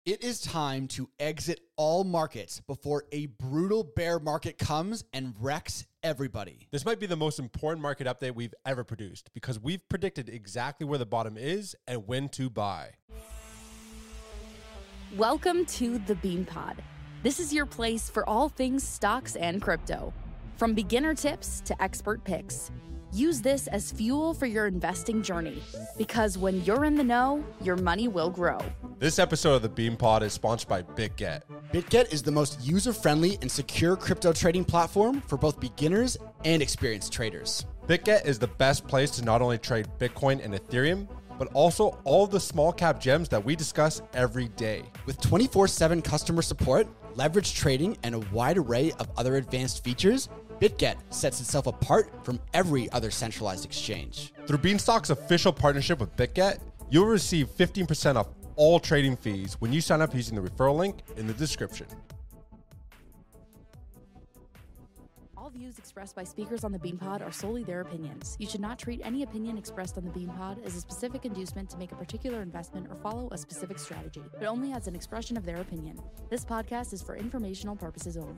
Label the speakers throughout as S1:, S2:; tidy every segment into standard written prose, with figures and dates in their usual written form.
S1: It is time to exit all markets before a brutal bear market comes and wrecks everybody.
S2: This might be the most important market update we've ever produced because we've predicted exactly where the bottom is and when to buy.
S3: Welcome to the Bean Pod. This is your place for all things stocks and crypto. From beginner tips to expert picks. Use this as fuel for your investing journey because when you're in the know, your money will grow.
S2: This episode of the Bean Pod is sponsored by BitGet.
S1: BitGet is the most user-friendly and secure crypto trading platform for both beginners and experienced traders.
S2: BitGet is the best place to not only trade Bitcoin and Ethereum, but also all the small cap gems that we discuss every day.
S1: With 24/7 customer support, leverage trading, and a wide array of other advanced features, BitGet sets itself apart from every other centralized exchange.
S2: Through Beanstalk's official partnership with BitGet, you'll receive 15% off all trading fees when you sign up using the referral link in the description.
S3: All views expressed by speakers on the Bean Pod are solely their opinions. You should not treat any opinion expressed on the Bean Pod as a specific inducement to make a particular investment or follow a specific strategy, but only as an expression of their opinion. This podcast is for informational purposes only.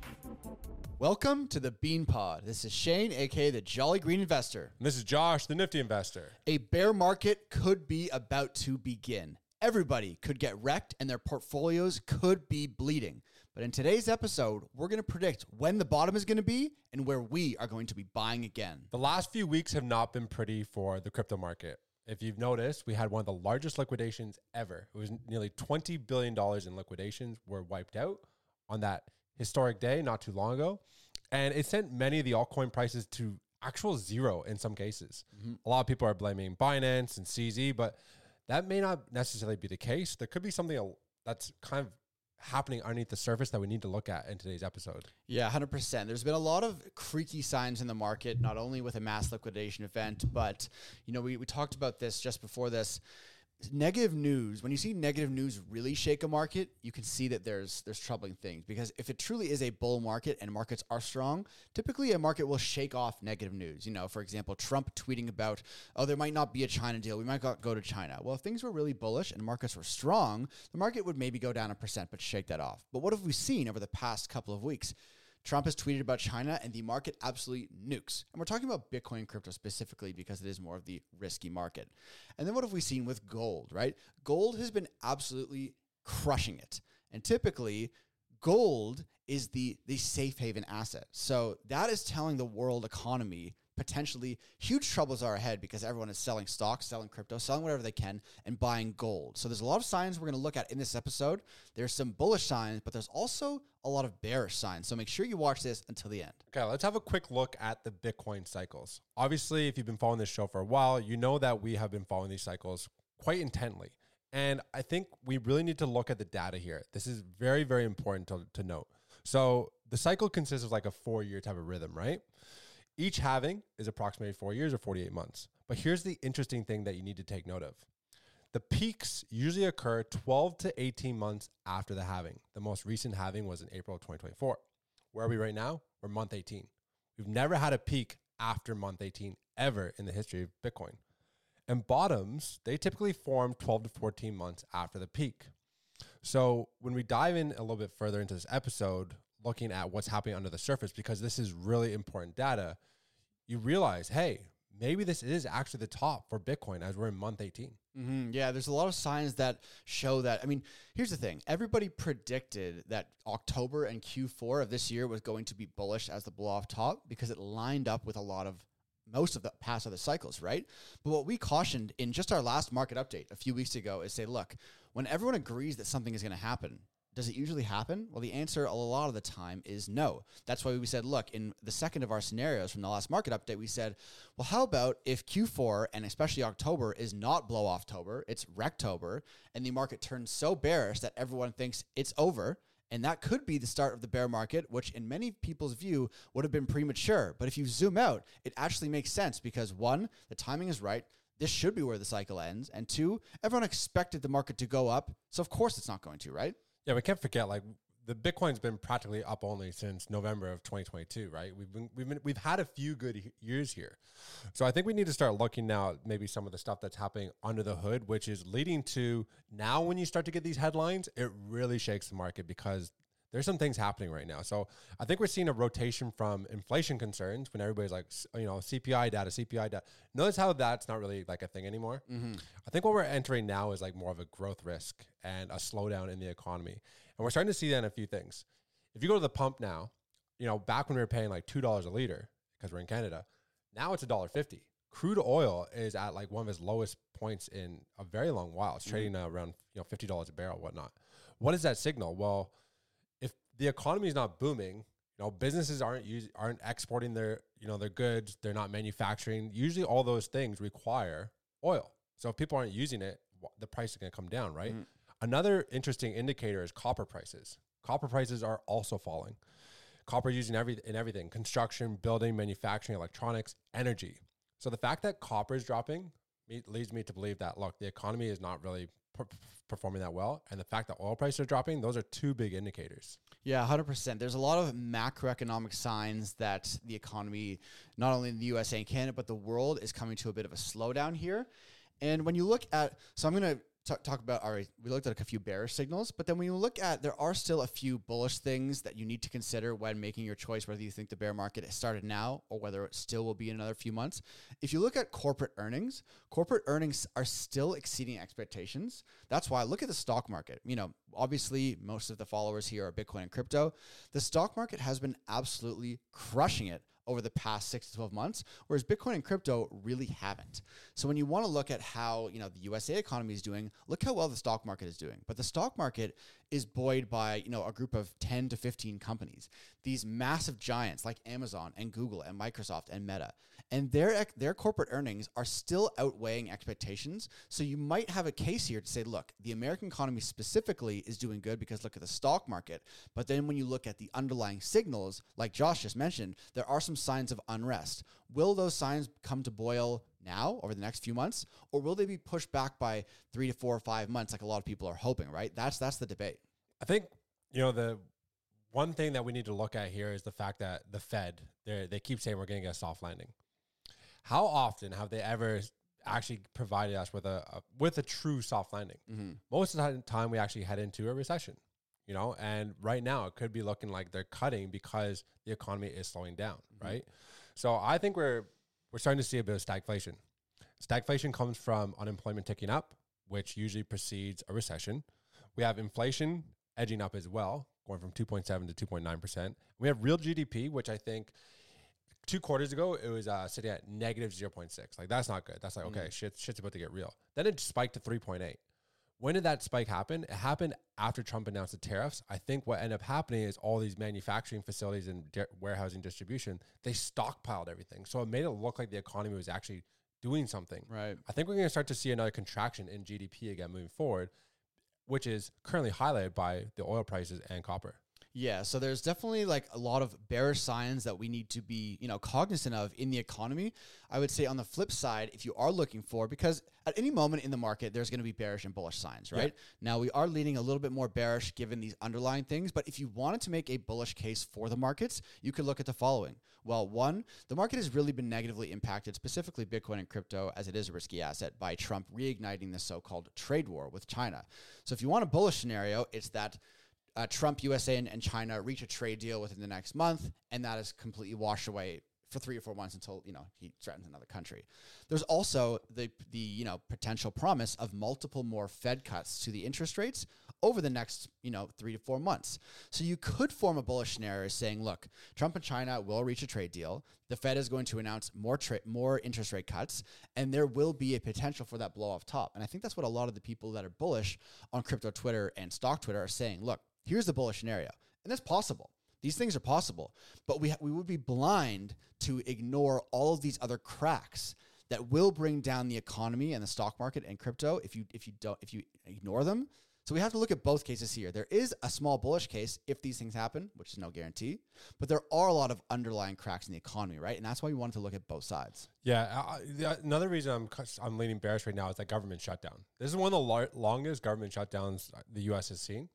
S1: Welcome to the Bean Pod. This is Shane, aka the Jolly Green Investor.
S2: And this is Josh, the Nifty Investor.
S1: A bear market could be about to begin. Everybody could get wrecked and their portfolios could be bleeding. But in today's episode, we're going to predict when the bottom is going to be and where we are going to be buying again.
S2: The last few weeks have not been pretty for the crypto market. If you've noticed, we had one of the largest liquidations ever. It was nearly $20 billion in liquidations were wiped out on that historic day not too long ago. And it sent many of the altcoin prices to actual zero in some cases. A lot of people are blaming Binance and CZ, but that may not necessarily be the case. There could be something that's kind of happening underneath the surface that we need to look at in today's episode.
S1: Yeah, 100%. There's been a lot of creaky signs in the market, not only with a mass liquidation event, but we talked about this just before this. Negative news, when you see negative news really shake a market, you can see that there's troubling things, because if it truly is a bull market and markets are strong, typically a market will shake off negative news. For example, Trump tweeting about, there might not be a China deal. We might not go to China. Well, if things were really bullish and markets were strong, the market would maybe go down 1%, but shake that off. But what have we seen over the past couple of weeks? Trump has tweeted about China and the market absolutely nukes. And we're talking about Bitcoin and crypto specifically because it is more of the risky market. And then what have we seen with gold, right? Gold has been absolutely crushing it. And typically, gold is the safe haven asset. So that is telling the world economy potentially huge troubles are ahead because everyone is selling stocks, selling crypto, selling whatever they can, and buying gold. So there's a lot of signs we're going to look at in this episode. There's some bullish signs, but there's also a lot of bearish signs. So make sure you watch this until the end.
S2: Okay, let's have a quick look at the Bitcoin cycles. Obviously, if you've been following this show for a while, you know that we have been following these cycles quite intently. And I think we really need to look at the data here. This is very, very important to note. So the cycle consists of like a 4-year type of rhythm, right? Each halving is approximately 4 years or 48 months. But here's the interesting thing that you need to take note of. The peaks usually occur 12 to 18 months after the halving. The most recent halving was in April of 2024. Where are we right now? We're month 18. We've never had a peak after month 18 ever in the history of Bitcoin. And bottoms, they typically form 12 to 14 months after the peak. So when we dive in a little bit further into this episode, looking at what's happening under the surface, because this is really important data, you realize, hey, maybe this is actually the top for Bitcoin as we're in month 18.
S1: Yeah, there's a lot of signs that show that. I mean, here's the thing. Everybody predicted that October and Q4 of this year was going to be bullish as the blow off top because it lined up with most of the past other cycles, right? But what we cautioned in just our last market update a few weeks ago is say, look, when everyone agrees that something is going to happen, does it usually happen? Well, the answer a lot of the time is no. That's why we said, look, in the second of our scenarios from the last market update, we said, well, how about if Q4 and especially October is not blow Offtober, it's Wrecktober, and the market turns so bearish that everyone thinks it's over, and that could be the start of the bear market, which in many people's view would have been premature. But if you zoom out, it actually makes sense because 1, the timing is right. This should be where the cycle ends. And 2, everyone expected the market to go up. So of course it's not going to, right?
S2: Yeah, we can't forget, like, the Bitcoin's been practically up only since November of 2022, right? We've had a few good years here. So I think we need to start looking now at maybe some of the stuff that's happening under the hood, which is leading to now when you start to get these headlines, it really shakes the market because there's some things happening right now. So I think we're seeing a rotation from inflation concerns when everybody's like, CPI data. Notice how that's not really like a thing anymore. I think what we're entering now is like more of a growth risk and a slowdown in the economy. And we're starting to see that in a few things. If you go to the pump now, back when we were paying like $2 a liter because we're in Canada, now it's $1.50. Crude oil is at like one of its lowest points in a very long while. It's trading around $50 a barrel, whatnot. What does that signal? Well, if the economy is not booming, businesses aren't exporting their goods, they're not manufacturing. Usually all those things require oil. So if people aren't using it, the price is going to come down, right? Another interesting indicator is copper prices. Copper prices are also falling. Copper used in everything, construction, building, manufacturing, electronics, energy. So the fact that copper is dropping leads me to believe that, look, the economy is not really performing that well. And the fact that oil prices are dropping, those are two big indicators.
S1: Yeah, 100%. There's a lot of macroeconomic signs that the economy, not only in the USA and Canada, but the world is coming to a bit of a slowdown here. And when you look at, so I'm going to talk about, all right, we looked at a few bearish signals, but then when you look at, there are still a few bullish things that you need to consider when making your choice, whether you think the bear market has started now or whether it still will be in another few months. If you look at corporate earnings are still exceeding expectations. That's why look at the stock market. Obviously most of the followers here are Bitcoin and crypto. The stock market has been absolutely crushing it over the past 6 to 12 months, whereas Bitcoin and crypto really haven't. So when you want to look at how, the USA economy is doing, look how well the stock market is doing. But the stock market is buoyed by, a group of 10 to 15 companies, these massive giants like Amazon and Google and Microsoft and Meta. And their corporate earnings are still outweighing expectations. So you might have a case here to say, look, the American economy specifically is doing good because look at the stock market. But then when you look at the underlying signals, like Josh just mentioned, there are some signs of unrest. Will those signs come to boil now over the next few months, or will they be pushed back by 3 to 4 or 5 months like a lot of people are hoping, right? That's the debate.
S2: I think, the one thing that we need to look at here is the fact that the Fed, they keep saying we're going to get a soft landing. How often have they ever actually provided us with a true soft landing? Most of the time we actually head into a recession, and right now it could be looking like they're cutting because the economy is slowing down, right? So I think we're starting to see a bit of stagflation. Stagflation comes from unemployment ticking up, which usually precedes a recession. We have inflation edging up as well, going from 2.7 to 2.9%. We have real GDP, which I think 2 quarters ago, it was sitting at negative 0.6. Like, that's not good. That's like, okay, shit's about to get real. Then it spiked to 3.8. When did that spike happen? It happened after Trump announced the tariffs. I think what ended up happening is all these manufacturing facilities and warehousing distribution, they stockpiled everything. So it made it look like the economy was actually doing something.
S1: Right.
S2: I think we're going to start to see another contraction in GDP again moving forward, which is currently highlighted by the oil prices and copper.
S1: Yeah, so there's definitely like a lot of bearish signs that we need to be, cognizant of in the economy. I would say on the flip side, if you are looking for, because at any moment in the market, there's going to be bearish and bullish signs, right? Yeah. Now we are leaning a little bit more bearish given these underlying things, but if you wanted to make a bullish case for the markets, you could look at the following. Well, one, the market has really been negatively impacted, specifically Bitcoin and crypto, as it is a risky asset, by Trump reigniting the so-called trade war with China. So if you want a bullish scenario, it's that Trump, USA, and China reach a trade deal within the next month, and that is completely washed away for 3 or 4 months until, he threatens another country. There's also the potential promise of multiple more Fed cuts to the interest rates over the next, 3 to 4 months. So you could form a bullish scenario saying, look, Trump and China will reach a trade deal. The Fed is going to announce more interest rate cuts, and there will be a potential for that blow off top. And I think that's what a lot of the people that are bullish on crypto Twitter and stock Twitter are saying. Look, here's the bullish scenario. And that's possible. These things are possible. But we would be blind to ignore all of these other cracks that will bring down the economy and the stock market and crypto if you ignore them. So we have to look at both cases here. There is a small bullish case if these things happen, which is no guarantee, but there are a lot of underlying cracks in the economy, right? And that's why we wanted to look at both sides.
S2: Yeah. Another reason I'm leaning bearish right now is that government shutdown. This is one of the longest government shutdowns the U.S. has seen.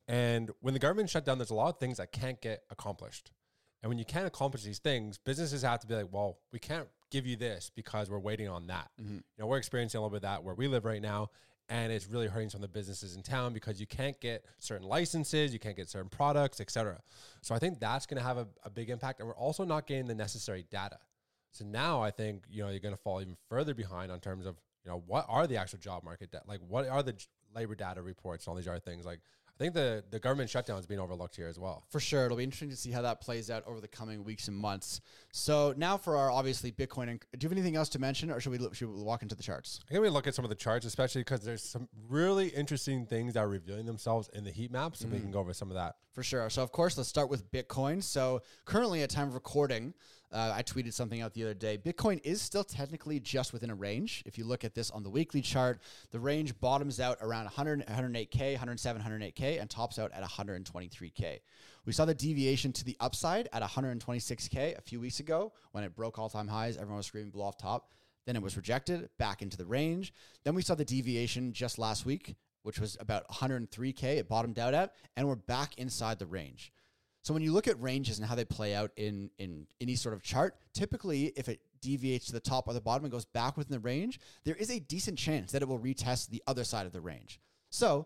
S2: And when the government shut down, there's a lot of things that can't get accomplished. And when you can't accomplish these things, businesses have to be like, well, we can't give you this because we're waiting on that.
S1: Mm-hmm.
S2: You know, we're experiencing a little bit of that where we live right now. And it's really hurting some of the businesses in town because you can't get certain licenses, you can't get certain products, et cetera. So I think that's going to have a big impact. And we're also not getting the necessary data. So now I think, you know, you're going to fall even further behind on terms of, you know, what are the actual job market, like what are the labor data reports and all these other things. Like, I think the government shutdown is being overlooked here as well.
S1: For sure. It'll be interesting to see how that plays out over the coming weeks and months. So now for our, obviously, Bitcoin. Do you have anything else to mention, or should we walk into the charts?
S2: I think we look at some of the charts, especially because there's some really interesting things that are revealing themselves in the heat map. So we can go over some of that.
S1: For sure. So, of course, let's start with Bitcoin. So currently at time of recording, I tweeted something out the other day. Bitcoin is still technically just within a range. If you look at this on the weekly chart, the range bottoms out around 108K, 107, 108K, and tops out at 123K. We saw the deviation to the upside at 126K a few weeks ago when it broke all-time highs. Everyone was screaming blow off top. Then it was rejected back into the range. Then we saw the deviation just last week, which was about 103K. It bottomed out at, and we're back inside the range. So when you look at ranges and how they play out in any sort of chart, typically if it deviates to the top or the bottom and goes back within the range, there is a decent chance that it will retest the other side of the range. So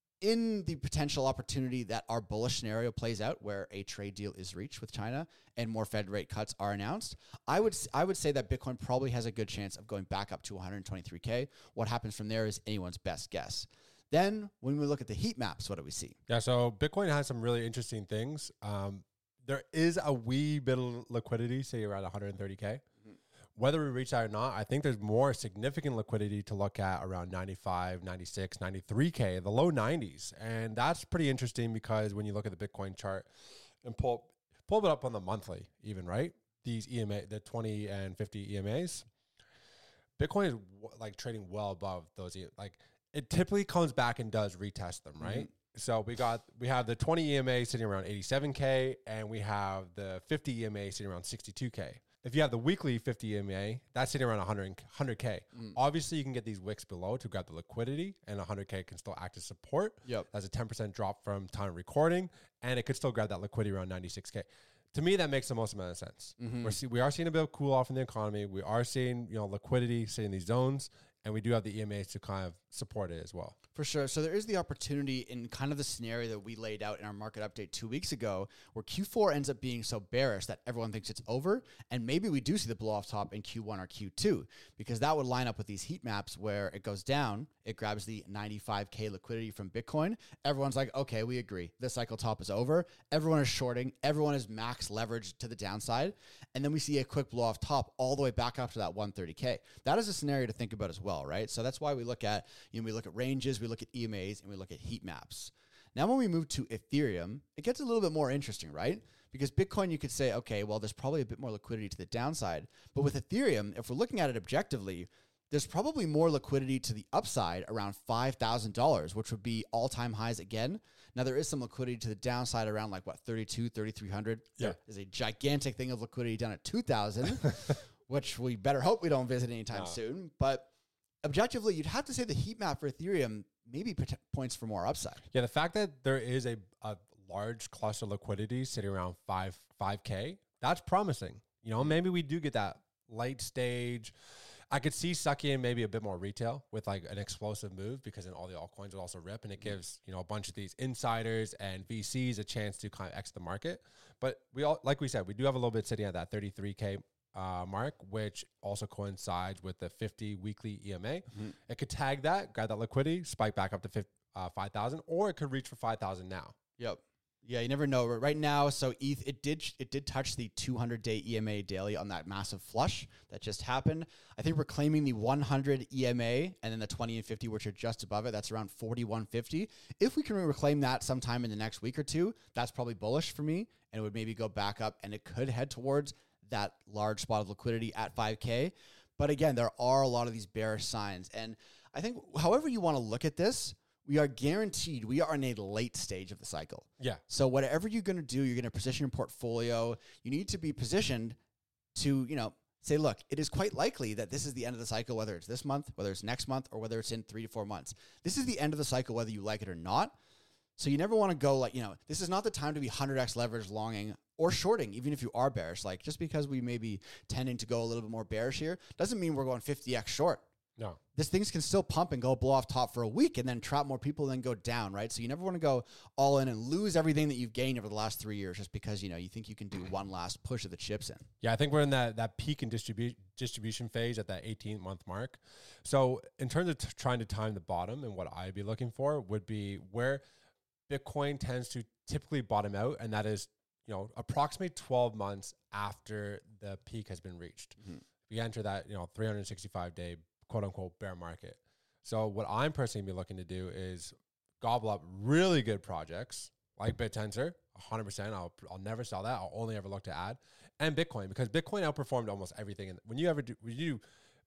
S1: in the potential opportunity that our bullish scenario plays out, where a trade deal is reached with China and more Fed rate cuts are announced, I would say that Bitcoin probably has a good chance of going back up to 123K. What happens from there is anyone's best guess. Then when we look at the heat maps, what do we see?
S2: Yeah, so Bitcoin has some really interesting things. There is a wee bit of liquidity, say around 130K. Mm-hmm. Whether we reach that or not, I think there's more significant liquidity to look at around 95, 96, 93K, the low 90s. And that's pretty interesting because when you look at the Bitcoin chart and pull it up on the monthly even, right? These EMA, the 20 and 50 EMAs, Bitcoin is like trading well above those, like, it typically comes back and does retest them, right? Mm-hmm. So we have the 20 EMA sitting around 87K, and we have the 50 EMA sitting around 62K. If you have the weekly 50 EMA, that's sitting around 100K. Obviously, you can get these wicks below to grab the liquidity, and 100K can still act as support.
S1: Yep.
S2: That's a 10% drop from time of recording, and it could still grab that liquidity around 96K. To me, that makes the most amount of sense. Mm-hmm. We are seeing a bit of cool off in the economy. We are seeing, you know, liquidity sitting in these zones. And we do have the EMAs to kind of support it as well.
S1: For sure. So there is the opportunity in kind of the scenario that we laid out in our market update 2 weeks ago, where Q4 ends up being so bearish that everyone thinks it's over. And maybe we do see the blow off top in Q1 or Q2, because that would line up with these heat maps where it goes down, it grabs the 95K liquidity from Bitcoin. Everyone's like, okay, we agree. This cycle top is over. Everyone is shorting. Everyone is max leveraged to the downside. And then we see a quick blow off top all the way back up to that 130K. That is a scenario to think about as well, right? So that's why we look at, we look at ranges, we look at EMAs, and we look at heat maps. Now, when we move to Ethereum, it gets a little bit more interesting, right? Because Bitcoin, you could say, okay, well, there's probably a bit more liquidity to the downside. But with Ethereum, if we're looking at it objectively, there's probably more liquidity to the upside around $5,000, which would be all-time highs again. Now, there is some liquidity to the downside around like, what, 3,300?
S2: Yeah.
S1: There is a gigantic thing of liquidity down at 2,000, which we better hope we don't visit anytime soon. But objectively, you'd have to say the heat map for Ethereum maybe points for more upside.
S2: Yeah, the fact that there is a large cluster of liquidity sitting around 5K, that's promising. You know, maybe we do get that late stage. I could see sucking in maybe a bit more retail with like an explosive move, because then all the altcoins would also rip, and it gives, a bunch of these insiders and VCs a chance to kind of exit the market. But like we said, we do have a little bit sitting at that 33K mark, which also coincides with the 50 weekly EMA. Mm-hmm. It could tag that, grab that liquidity, spike back up to 5,000, or it could reach for 5,000 now.
S1: Yep. Yeah, you never know. Right now, so ETH, it did touch the 200-day EMA daily on that massive flush that just happened. I think we're claiming the 100 EMA and then the 20 and 50, which are just above it. That's around 4150. If we can reclaim that sometime in the next week or two, that's probably bullish for me, and it would maybe go back up, and it could head towards that large spot of liquidity at 5K. But again, there are a lot of these bearish signs. And I think however you want to look at this, we are guaranteed we are in a late stage of the cycle.
S2: Yeah.
S1: So whatever you're going to do, you're going to position your portfolio. You need to be positioned to, say, look, it is quite likely that this is the end of the cycle, whether it's this month, whether it's next month, or whether it's in 3 to 4 months. This is the end of the cycle, whether you like it or not. So you never want to go like, this is not the time to be 100x leverage longing or shorting, even if you are bearish. Like, just because we may be tending to go a little bit more bearish here doesn't mean we're going 50x short.
S2: No.
S1: This things can still pump and go blow off top for a week and then trap more people and then go down, right? So you never want to go all in and lose everything that you've gained over the last 3 years just because, you think you can do one last push of the chips in.
S2: Yeah, I think we're in that peak in distribution phase at that 18-month mark. So in terms of trying to time the bottom, and what I'd be looking for would be where Bitcoin tends to typically bottom out, and that is, approximately 12 months after the peak has been reached. Mm-hmm. We enter that, 365-day quote unquote bear market. So what I'm personally be looking to do is gobble up really good projects like BitTensor, 100%. I'll never sell that. I'll only ever look to add, and Bitcoin, because Bitcoin outperformed almost everything. And when you do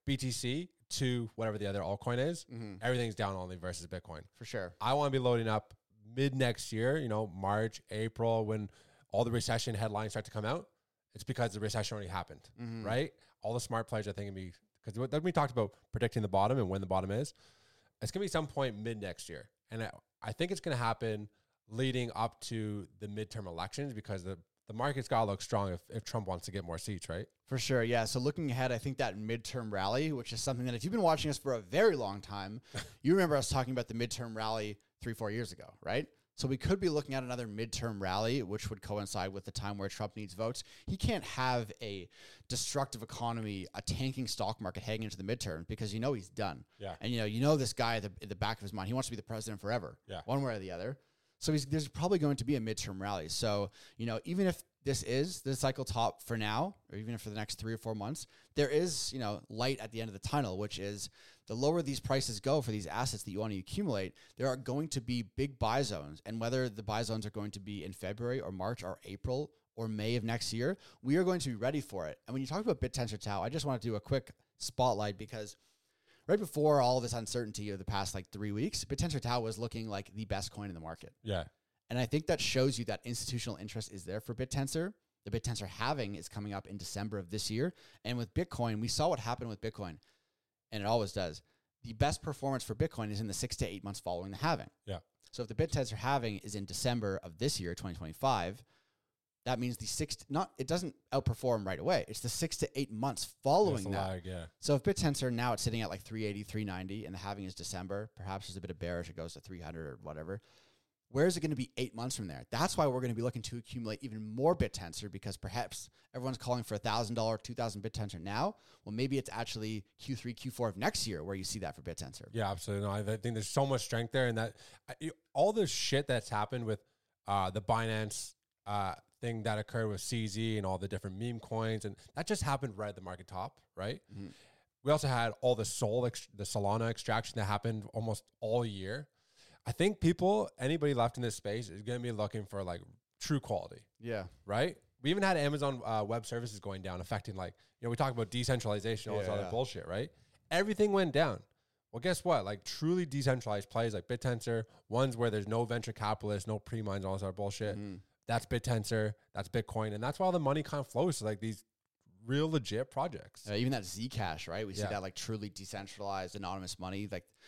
S2: BTC to whatever the other altcoin is, everything's down only versus Bitcoin.
S1: For sure.
S2: I want to be loading up mid next year, March, April, when all the recession headlines start to come out. It's because the recession already happened, right? All the smart players are thinking because we talked about predicting the bottom and when the bottom is. It's going to be some point mid next year. And I think it's going to happen leading up to the midterm elections, because the market's got to look strong if Trump wants to get more seats, right?
S1: For sure, yeah. So looking ahead, I think that midterm rally, which is something that if you've been watching us for a very long time, you remember us talking about the midterm rally 3-4 years ago, right? So we could be looking at another midterm rally, which would coincide with the time where Trump needs votes. He can't have a destructive economy, a tanking stock market heading into the midterm, because he's done.
S2: Yeah.
S1: And this guy at the back of his mind, he wants to be the president forever, one way or the other. So there's probably going to be a midterm rally. So, even if this is the cycle top for now, or even for the next 3 or 4 months, there is, light at the end of the tunnel, which is the lower these prices go for these assets that you want to accumulate, there are going to be big buy zones. And whether the buy zones are going to be in February or March or April or May of next year, we are going to be ready for it. And when you talk about BitTensor Tau, I just want to do a quick spotlight, because right before all this uncertainty of the past 3 weeks, BitTensor Tau was looking like the best coin in the market.
S2: Yeah.
S1: And I think that shows you that institutional interest is there for BitTensor. The BitTensor halving is coming up in December of this year. And with Bitcoin, we saw what happened with Bitcoin, and it always does. The best performance for Bitcoin is in the 6 to 8 months following the halving.
S2: Yeah.
S1: So if the BitTensor halving is in December of this year, 2025, that means it doesn't outperform right away. It's the 6 to 8 months following that.
S2: Lag, yeah.
S1: So if BitTensor now it's sitting at 380, 390, and the halving is December, perhaps there's a bit of bearish, it goes to 300 or whatever. Where is it going to be 8 months from there? That's why we're going to be looking to accumulate even more BitTensor, because perhaps everyone's calling for $1,000, 2,000 BitTensor now. Well, maybe it's actually Q3, Q4 of next year where you see that for BitTensor.
S2: Yeah, absolutely. No, I think there's so much strength there, and that all the shit that's happened with the Binance thing that occurred with CZ and all the different meme coins, and that just happened right at the market top, right? Mm-hmm. We also had all the Solana extraction that happened almost all year. I think anybody left in this space is going to be looking for true quality. Yeah. Right? We even had Amazon Web Services going down, affecting we talk about decentralization, all this other bullshit, right? Everything went down. Well, guess what? Truly decentralized plays like BitTensor, ones where there's no venture capitalists, no pre-mines, all this other bullshit. Mm-hmm. That's BitTensor, that's Bitcoin. And that's why all the money kind of flows to these real legit projects.
S1: Even that Zcash, right? We see that truly decentralized anonymous money,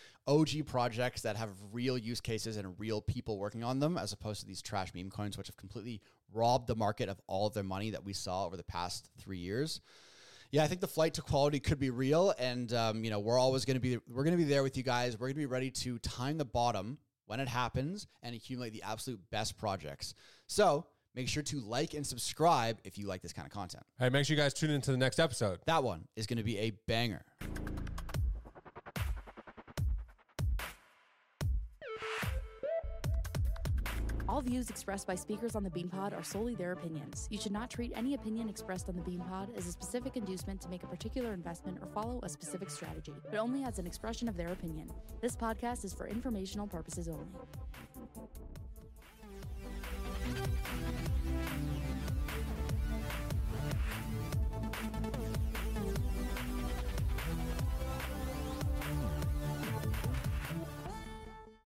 S1: OG projects that have real use cases and real people working on them, as opposed to these trash meme coins, which have completely robbed the market of all of their money that we saw over the past 3 years. Yeah, I think the flight to quality could be real, and we're going to be there with you guys. We're going to be ready to time the bottom when it happens and accumulate the absolute best projects. So make sure to like and subscribe if you like this kind of content.
S2: Hey, make sure you guys tune into the next episode.
S1: That one is going to be a banger.
S3: All views expressed by speakers on the BeanPod are solely their opinions. You should not treat any opinion expressed on the BeanPod as a specific inducement to make a particular investment or follow a specific strategy, but only as an expression of their opinion. This podcast is for informational purposes only.